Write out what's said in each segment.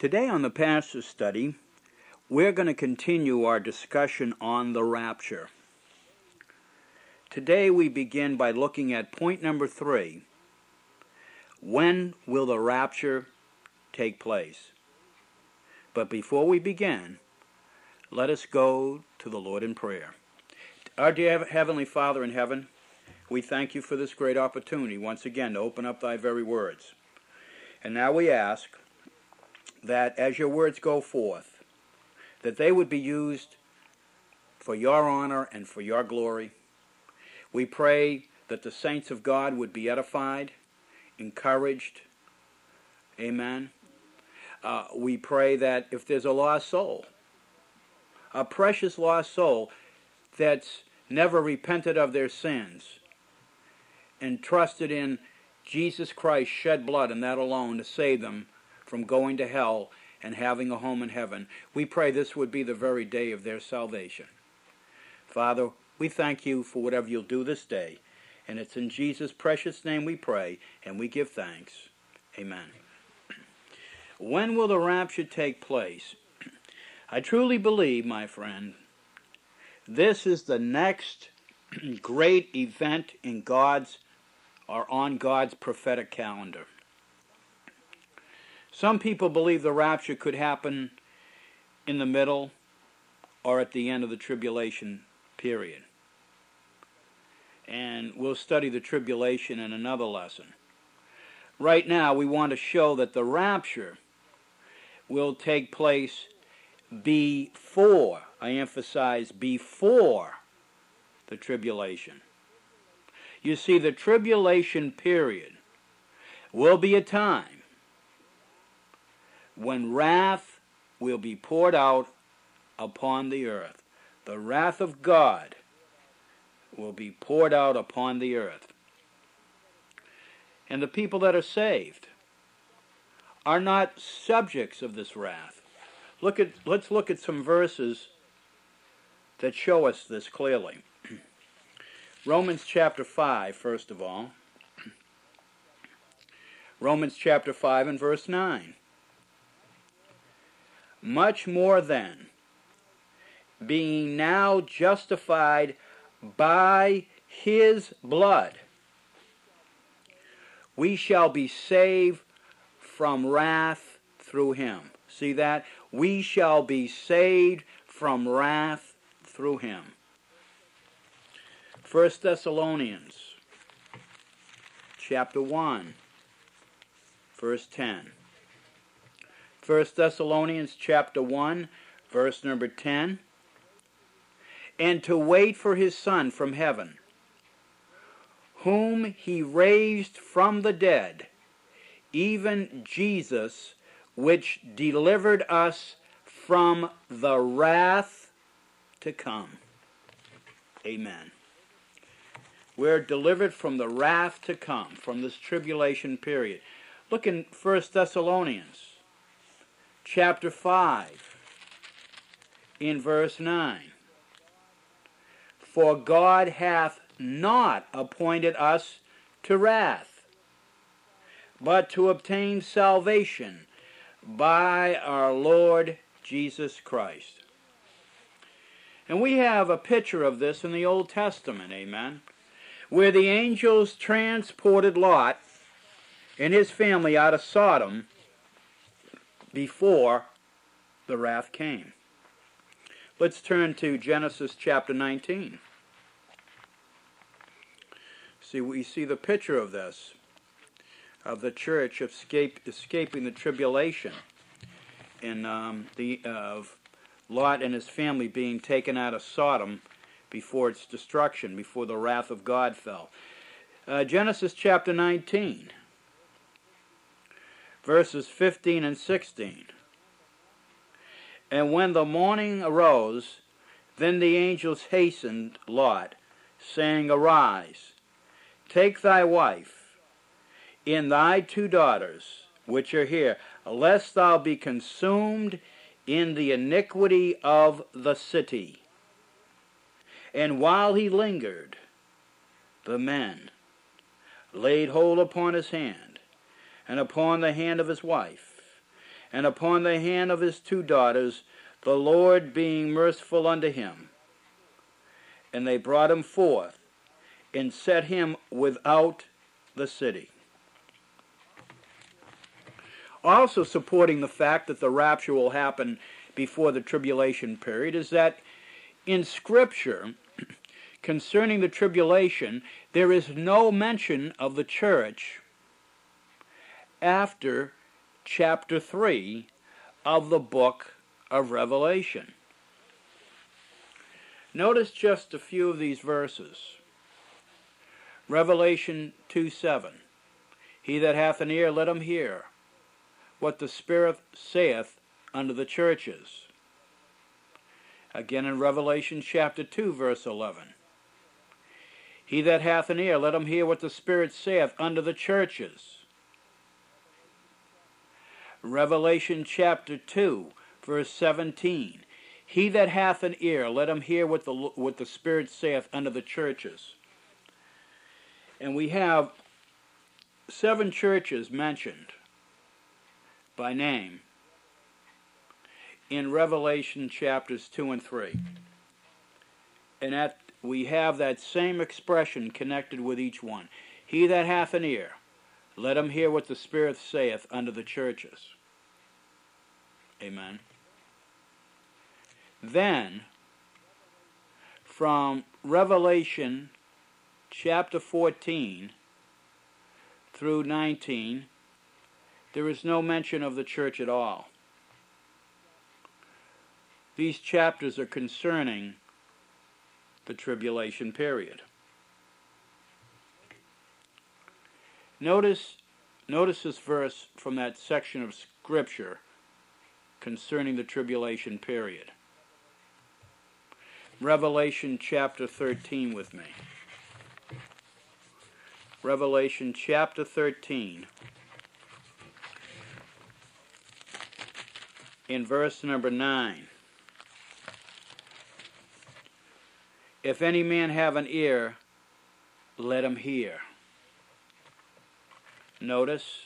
Today on the Pastor's Study, we're going to continue our discussion on the rapture. Today we begin by looking at point number 3. When will the rapture take place? But before we begin, let us go to the Lord in prayer. Our dear Heavenly Father in heaven, we thank you for this great opportunity once again to open up thy very words. And now we ask that as your words go forth, that they would be used for your honor and for your glory. We pray that the saints of God would be edified, encouraged. Amen. We pray that if there's a lost soul, a precious lost soul that's never repented of their sins and trusted in Jesus Christ's shed blood and that alone to save them from going to hell and having a home in heaven, we pray this would be the very day of their salvation. Father, we thank you for whatever you'll do this day, and it's in Jesus' precious name we pray, and we give thanks. Amen. When will the rapture take place? I truly believe, my friend, this is the next great event in God's or on God's prophetic calendar. Some people believe the rapture could happen in the middle or at the end of the tribulation period. And we'll study the tribulation in another lesson. Right now, we want to show that the rapture will take place before, I emphasize, before the tribulation. You see, the tribulation period will be a time when wrath will be poured out upon the earth. The wrath of God will be poured out upon the earth. And the people that are saved are not subjects of this wrath. Let's look at some verses that show us this clearly. Romans chapter 5, first of all. Romans chapter 5 and verse 9. Much more then, being now justified by his blood, we shall be saved from wrath through him. See that? We shall be saved from wrath through him. 1 Thessalonians chapter 1, verse 10. 1 Thessalonians chapter 1, verse number 10. And to wait for his Son from heaven, whom he raised from the dead, even Jesus, which delivered us from the wrath to come. Amen. We're delivered from the wrath to come, from this tribulation period. Look in 1 Thessalonians chapter 5, in verse 9. For God hath not appointed us to wrath, but to obtain salvation by our Lord Jesus Christ. And we have a picture of this in the Old Testament, amen, where the angels transported Lot and his family out of Sodom before the wrath came. Let's turn to Genesis chapter 19. We see the picture of this, of the church escaping the tribulation, and of Lot and his family being taken out of Sodom before its destruction, before the wrath of God fell. Genesis chapter 19, verses 15 and 16. And when the morning arose, then the angels hastened Lot, saying, Arise, take thy wife, and thy 2 daughters, which are here, lest thou be consumed in the iniquity of the city. And while he lingered, the men laid hold upon his hand, and upon the hand of his wife, and upon the hand of his 2 daughters, the Lord being merciful unto him. And they brought him forth, and set him without the city. Also supporting the fact that the rapture will happen before the tribulation period is that in Scripture, concerning the tribulation, there is no mention of the church after chapter 3 of the book of Revelation. Notice just a few of these verses. Revelation 2:7. He that hath an ear, let him hear what the Spirit saith unto the churches. Again in Revelation chapter 2, verse 11. He that hath an ear, let him hear what the Spirit saith unto the churches. Revelation chapter 2, verse 17. He that hath an ear, let him hear what the Spirit saith unto the churches. And we have 7 churches mentioned by name in Revelation chapters 2 and 3. And we have that same expression connected with each one. He that hath an ear, let him hear what the Spirit saith unto the churches. Amen. Then, from Revelation chapter 14 through 19, there is no mention of the church at all. These chapters are concerning the tribulation period. Notice this verse from that section of Scripture concerning the tribulation period. Revelation chapter 13 with me. Revelation chapter 13. In verse number 9. If any man have an ear, let him hear. Notice,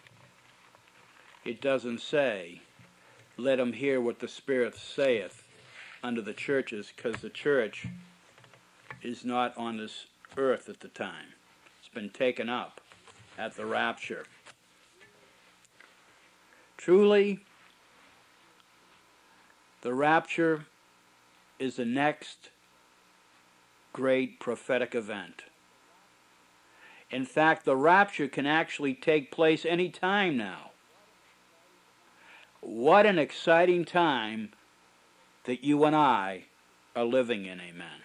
it doesn't say, let him hear what the Spirit saith unto the churches, because the church is not on this earth at the time. It's been taken up at the rapture. Truly, the rapture is the next great prophetic event. In fact, the rapture can actually take place any time now. What an exciting time that you and I are living in, amen.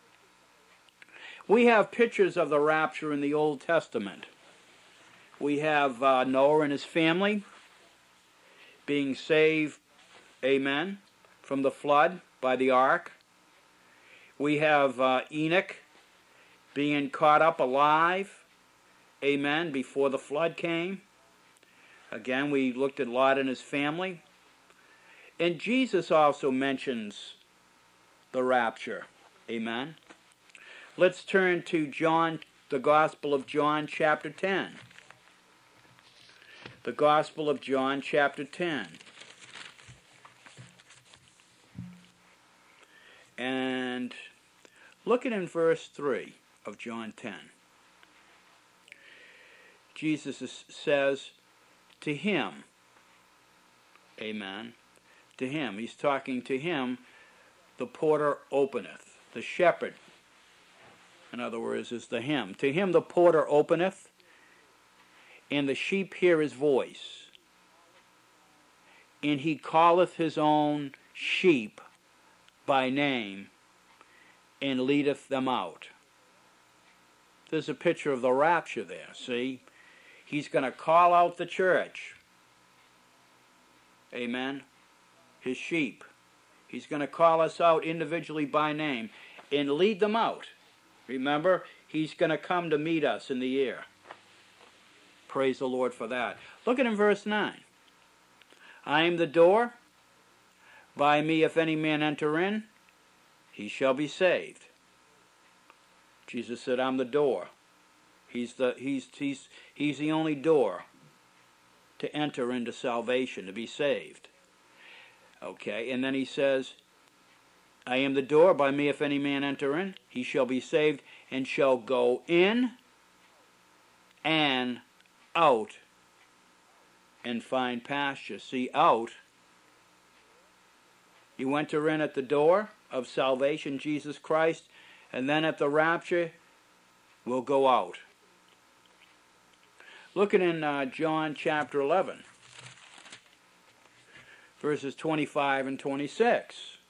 We have pictures of the rapture in the Old Testament. We have Noah and his family being saved, amen, from the flood by the ark. We have Enoch being caught up alive, amen, before the flood came. Again, we looked at Lot and his family. And Jesus also mentions the rapture, amen. Let's turn to John, the Gospel of John, chapter 10. The Gospel of John, chapter 10. And look at in verse 3 of John 10. Jesus says, to him, amen, to him, he's talking to him, the porter openeth, the shepherd, in other words, is the him. To him the porter openeth, and the sheep hear his voice, and he calleth his own sheep by name, and leadeth them out. There's a picture of the rapture there, see? He's going to call out the church. Amen? His sheep. He's going to call us out individually by name and lead them out. Remember, he's going to come to meet us in the air. Praise the Lord for that. Look at in verse 9. I am the door. By me if any man enter in, he shall be saved. Jesus said, I'm the door. He's the only door. to enter into salvation, to be saved. Okay, and then he says, I am the door, by me if any man enter in, he shall be saved, and shall go in and out and find pasture. See, out, you enter in at the door of salvation, Jesus Christ, and then at the rapture, we'll go out. Looking in John chapter 11, verses 25 and 26.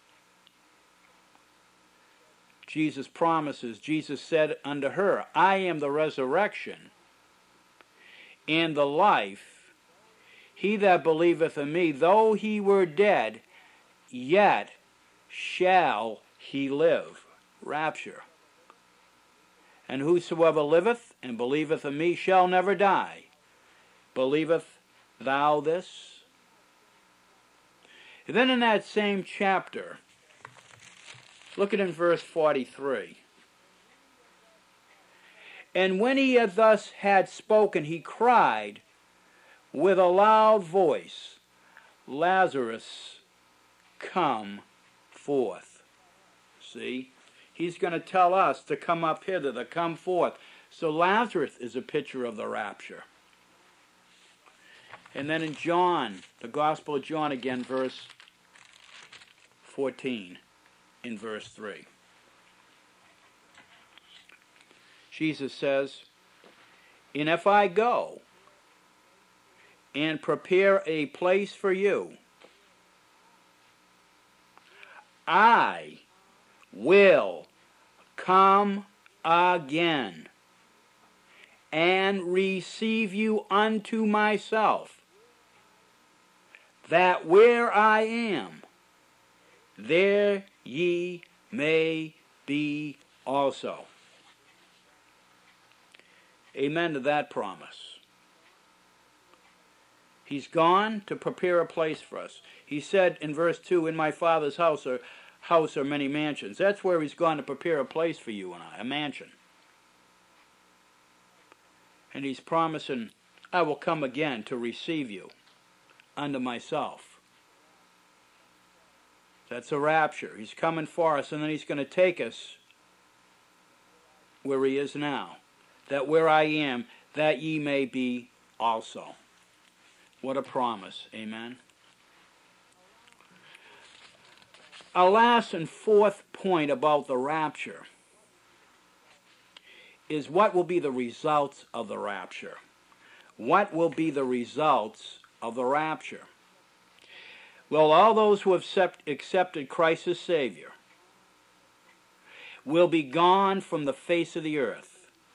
Jesus promises, Jesus said unto her, I am the resurrection and the life. He that believeth in me, though he were dead, yet shall he live. Rapture. And whosoever liveth and believeth in me shall never die. Believeth thou this? And then in that same chapter, look at in verse 43. And when he had thus had spoken, he cried with a loud voice, Lazarus, come forth. See? He's going to tell us to come up hither, to come forth. So Lazarus is a picture of the rapture. And then in John, the Gospel of John again, verse 14, in verse 3. Jesus says, and if I go and prepare a place for you, I will come again and receive you unto myself, that where I am, there ye may be also. Amen to that promise. He's gone to prepare a place for us. He said in verse 2, in my Father's house are many mansions. That's where he's gone to prepare a place for you and I, a mansion. And he's promising, I will come again to receive you unto myself. That's a rapture. He's coming for us, and then he's going to take us where he is now. That where I am, that ye may be also. What a promise. Amen. Our last and fourth point about the rapture is what will be the results of the rapture. What will be the results of the rapture? Well, all those who have accepted Christ as Savior will be gone from the face of the earth.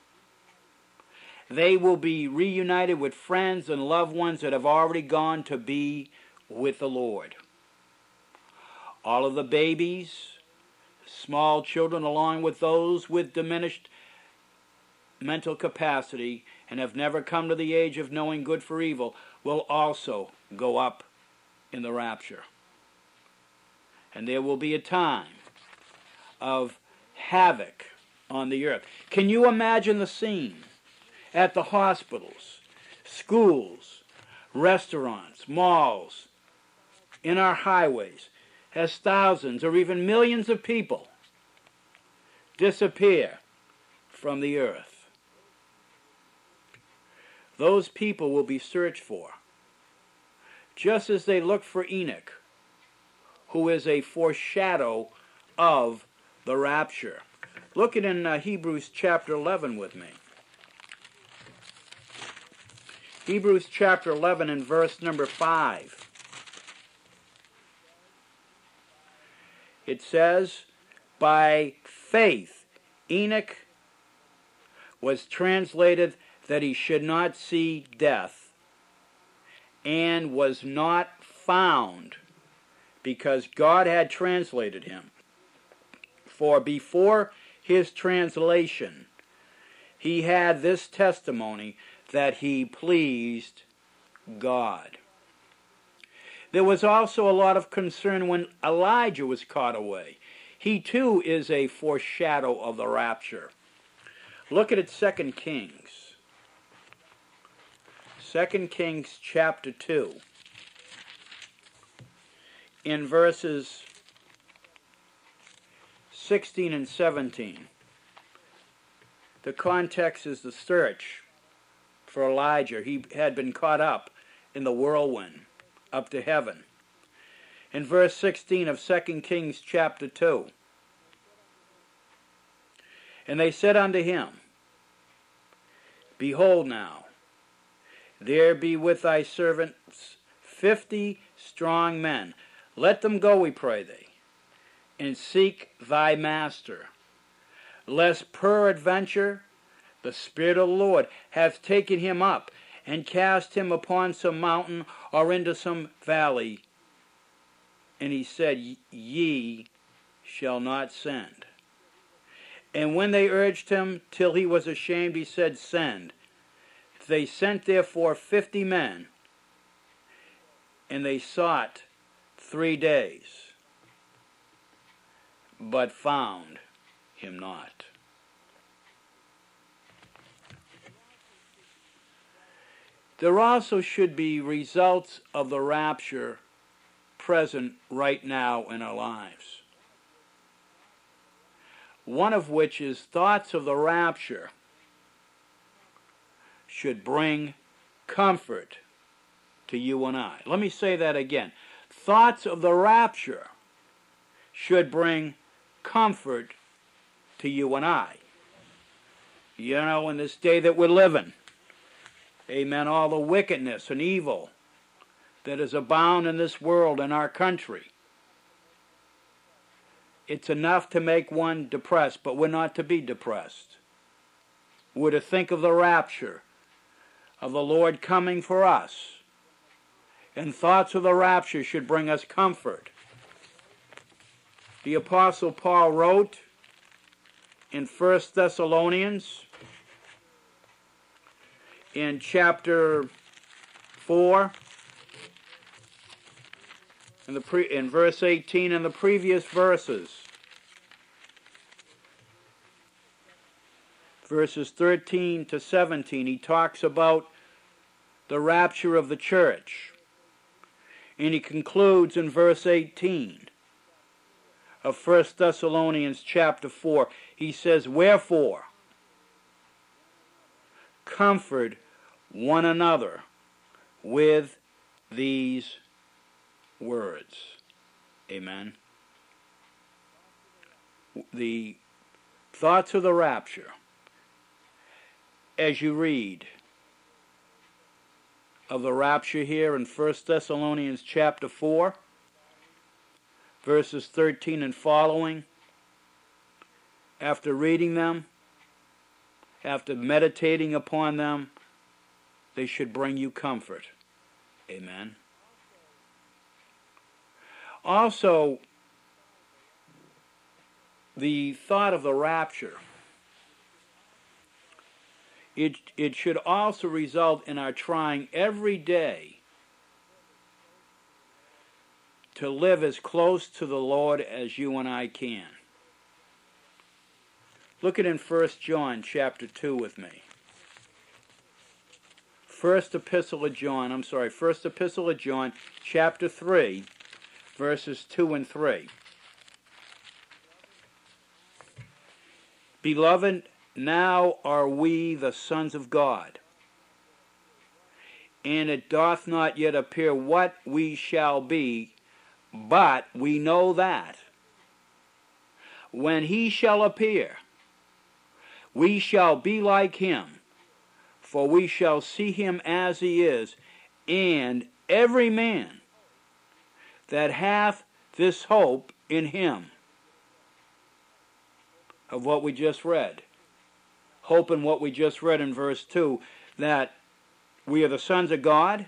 They will be reunited with friends and loved ones that have already gone to be with the Lord. All of the babies, small children, along with those with diminished mental capacity and have never come to the age of knowing good for evil, will also go up in the rapture. And there will be a time of havoc on the earth. Can you imagine the scene at the hospitals, schools, restaurants, malls, in our highways, as thousands or even millions of people disappear from the earth? Those people will be searched for, just as they looked for Enoch, who is a foreshadow of the rapture. Look at in Hebrews chapter 11 with me. Hebrews chapter 11 and verse number 5. It says, by faith Enoch was translated that he should not see death, and was not found, because God had translated him. For before his translation, he had this testimony, that he pleased God. There was also a lot of concern when Elijah was caught away. He too is a foreshadow of the rapture. Look at it, 2 Kings. 2 Kings chapter 2, in verses 16 and 17. The context is the search for Elijah. He had been caught up in the whirlwind up to heaven. In verse 16 of 2 Kings chapter 2, and they said unto him, Behold now, there be with thy servants 50 strong men. Let them go, we pray thee, and seek thy master, lest peradventure the Spirit of the Lord hath taken him up, and cast him upon some mountain, or into some valley. And he said, Ye shall not send. And when they urged him till he was ashamed, he said, Send. They sent therefore 50 men, and they sought 3 days, but found him not. There also should be results of the rapture present right now in our lives. One of which is thoughts of the rapture should bring comfort to you and I. Let me say that again. Thoughts of the rapture should bring comfort to you and I. You know, in this day that we're living, amen, all the wickedness and evil that is abound in this world, in our country, it's enough to make one depressed, but we're not to be depressed. We're to think of the rapture, of the Lord coming for us. And thoughts of the rapture should bring us comfort. The Apostle Paul wrote in 1 Thessalonians, in chapter 4, in verse 18, and the previous verses, verses 13 to 17, he talks about the rapture of the church. And he concludes in verse 18 of 1 Thessalonians chapter 4. He says, Wherefore, comfort one another with these words. Amen. The thoughts of the rapture, as you read of the rapture here in 1 Thessalonians chapter 4, verses 13 and following, after reading them, after meditating upon them, they should bring you comfort. Amen. Also, the thought of the rapture, it should also result in our trying every day to live as close to the Lord as you and I can. Look at in 1 John chapter 2 with me. First Epistle of John chapter 3, verses 2 and 3. Beloved, now are we the sons of God, and it doth not yet appear what we shall be, but we know that when he shall appear, we shall be like him, for we shall see him as he is. And every man that hath this hope in him, of what we just read, hope in what we just read in verse 2, that we are the sons of God,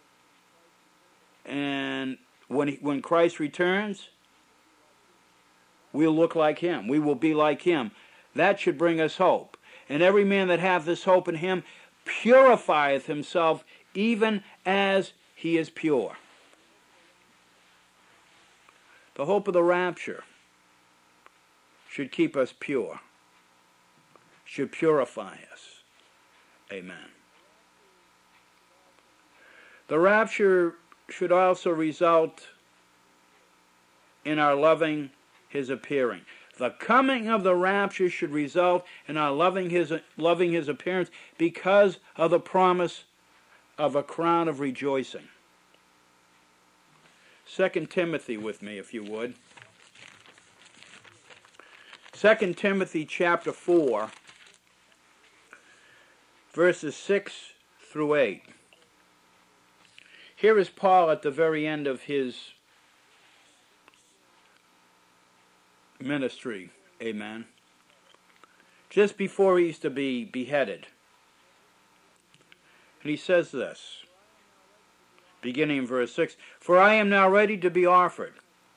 and when Christ returns, we'll look like him. We will be like him. That should bring us hope. And every man that hath this hope in him purifieth himself even as he is pure. The hope of the rapture should keep us pure, should purify us. Amen. The rapture should also result in our loving his appearing. The coming of the rapture should result in our loving his appearance because of the promise of a crown of rejoicing. 2 Timothy with me, if you would. 2 Timothy chapter 4, verses 6 through 8. Here is Paul at the very end of his ministry, amen, just before he's to be beheaded. And he says this, beginning in verse 6, "For I am now ready to be offered,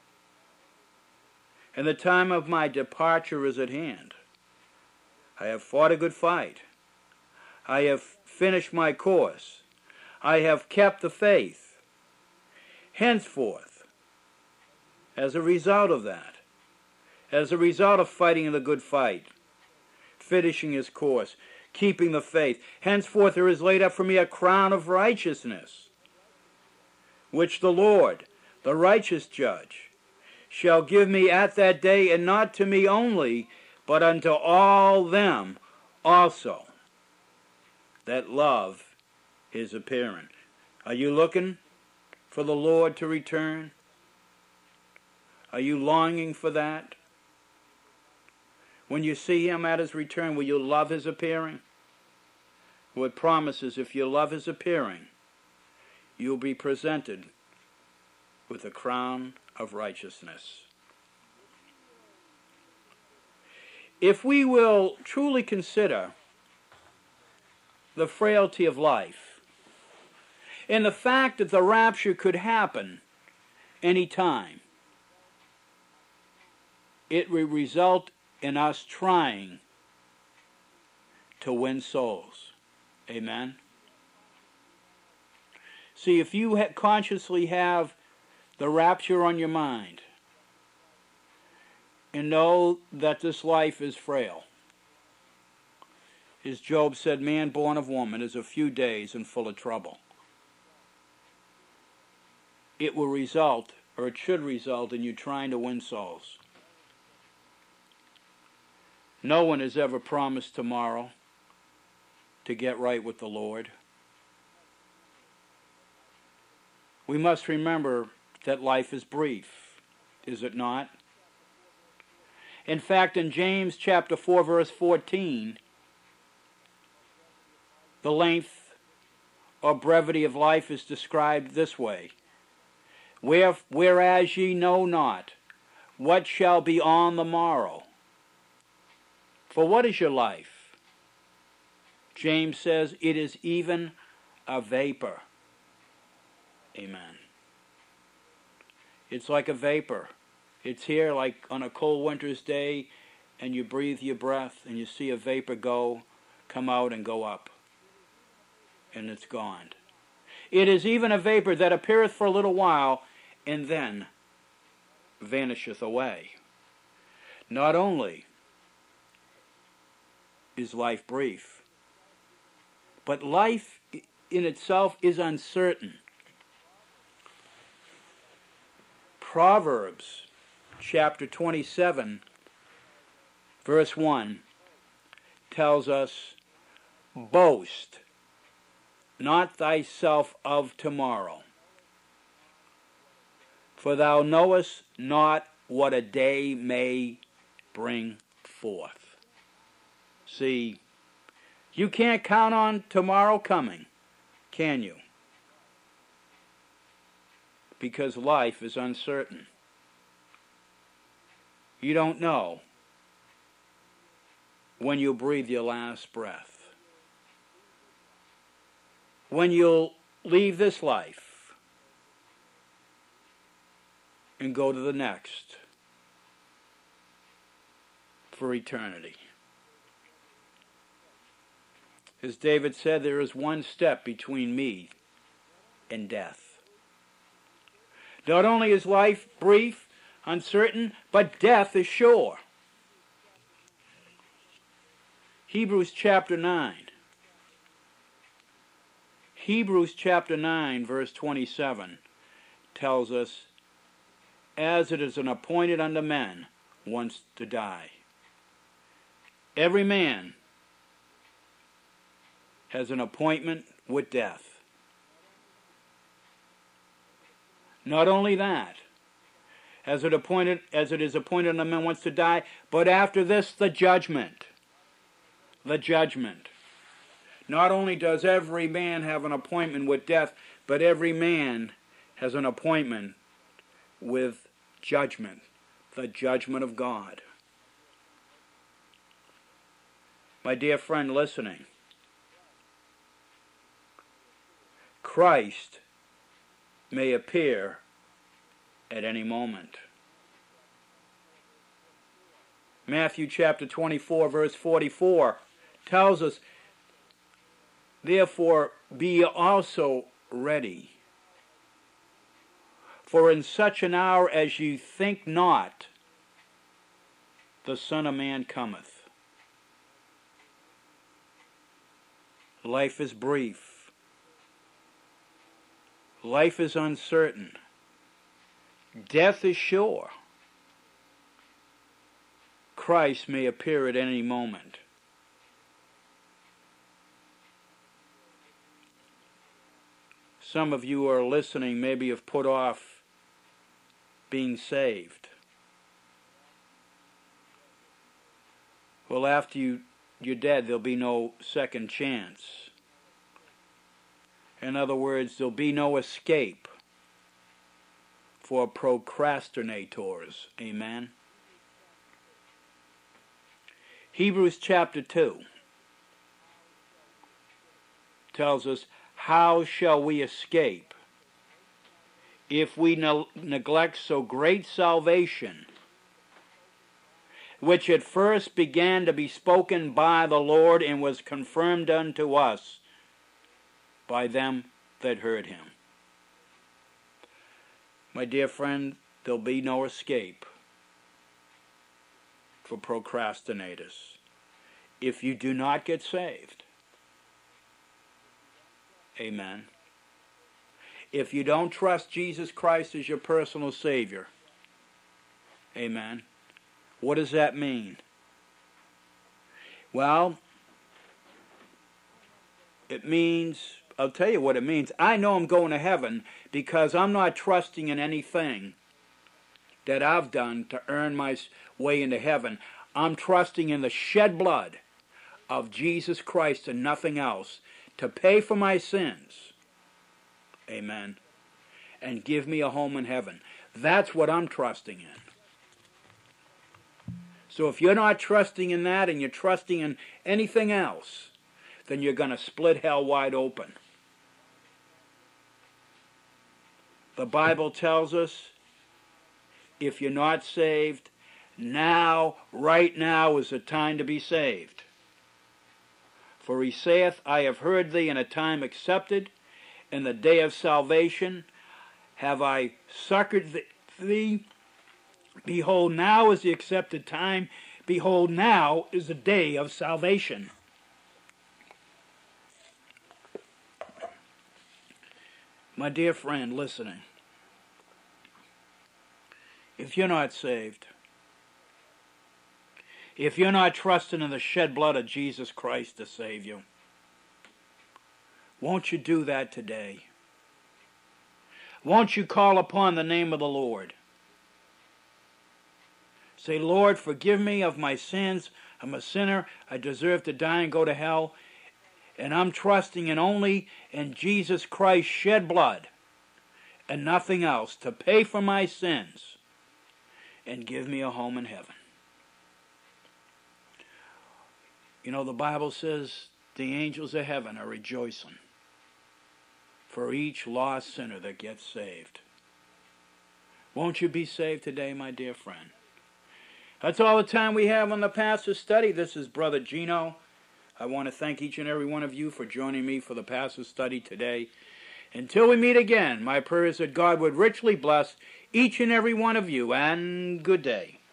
and the time of my departure is at hand. I have fought a good fight. I have finished my course. I have kept the faith. Henceforth, as a result of that, as a result of fighting the good fight, finishing his course, keeping the faith, henceforth there is laid up for me a crown of righteousness, which the Lord, the righteous judge, shall give me at that day, and not to me only, but unto all them also that love his appearing." Are you looking for the Lord to return? Are you longing for that? When you see him at his return, will you love his appearing? Well, it promises if you love his appearing, you'll be presented with a crown of righteousness. If we will truly consider the frailty of life and the fact that the rapture could happen any time, it will result in us trying to win souls. Amen? See, if you consciously have the rapture on your mind and know that this life is frail, as Job said, man born of woman is a few days and full of trouble, it will result, or it should result, in you trying to win souls. No one has ever promised tomorrow to get right with the Lord. We must remember that life is brief, is it not? In fact, in James chapter 4, verse 14, the length or brevity of life is described this way: Whereas ye know not what shall be on the morrow. For what is your life? James says it is even a vapor. Amen. It's like a vapor. It's here like on a cold winter's day, and you breathe your breath and you see a vapor come out and go up, and it's gone. It is even a vapor that appeareth for a little while, and then vanisheth away. Not only is life brief, but life in itself is uncertain. Proverbs chapter 27, verse 1 tells us, "Boast not thyself of tomorrow, for thou knowest not what a day may bring forth." See, you can't count on tomorrow coming, can you? Because life is uncertain. You don't know when you'll breathe your last breath, when you'll leave this life and go to the next for eternity. As David said, there is one step between me and death. Not only is life brief, uncertain, but death is sure. Hebrews chapter 9. Hebrews chapter 9, verse 27 tells us, as it is an appointed unto men once to die. Every man has an appointment with death. Not only that, as it is appointed unto men once to die, but after this the judgment. The judgment. Not only does every man have an appointment with death, but every man has an appointment with judgment, the judgment of God. My dear friend listening, Christ may appear at any moment. Matthew chapter 24, verse 44 tells us, therefore be also ready, for in such an hour as ye think not, the Son of Man cometh. Life is brief. Life is uncertain. Death is sure. Christ may appear at any moment. Some of you who are listening maybe have put off being saved. Well, after you're dead, there'll be no second chance. In other words, there'll be no escape for procrastinators. Amen. Hebrews chapter 2 tells us, how shall we escape if we neglect so great salvation, which at first began to be spoken by the Lord and was confirmed unto us by them that heard him? My dear friend, there'll be no escape for procrastinators if you do not get saved. Amen. If you don't trust Jesus Christ as your personal Savior, amen, what does that mean? Well, it means, I'll tell you what it means. I know I'm going to heaven because I'm not trusting in anything that I've done to earn my way into heaven. I'm trusting in the shed blood of Jesus Christ and nothing else to pay for my sins. Amen. And give me a home in heaven. That's what I'm trusting in. So if you're not trusting in that and you're trusting in anything else, then you're going to split hell wide open. The Bible tells us, if you're not saved, now, right now is the time to be saved. For he saith, I have heard thee in a time accepted, in the day of salvation have I succored thee. Behold, now is the accepted time. Behold, now is the day of salvation. My dear friend listening, if you're not saved, if you're not trusting in the shed blood of Jesus Christ to save you, won't you do that today? Won't you call upon the name of the Lord? Say, Lord, forgive me of my sins. I'm a sinner. I deserve to die and go to hell. And I'm trusting in only in Jesus Christ's shed blood and nothing else to pay for my sins and give me a home in heaven. You know, the Bible says the angels of heaven are rejoicing for each lost sinner that gets saved. Won't you be saved today, my dear friend? That's all the time we have on the Pastor's Study. This is Brother Gino. I want to thank each and every one of you for joining me for the Pastor's Study today. Until we meet again, my prayer is that God would richly bless each and every one of you, and good day.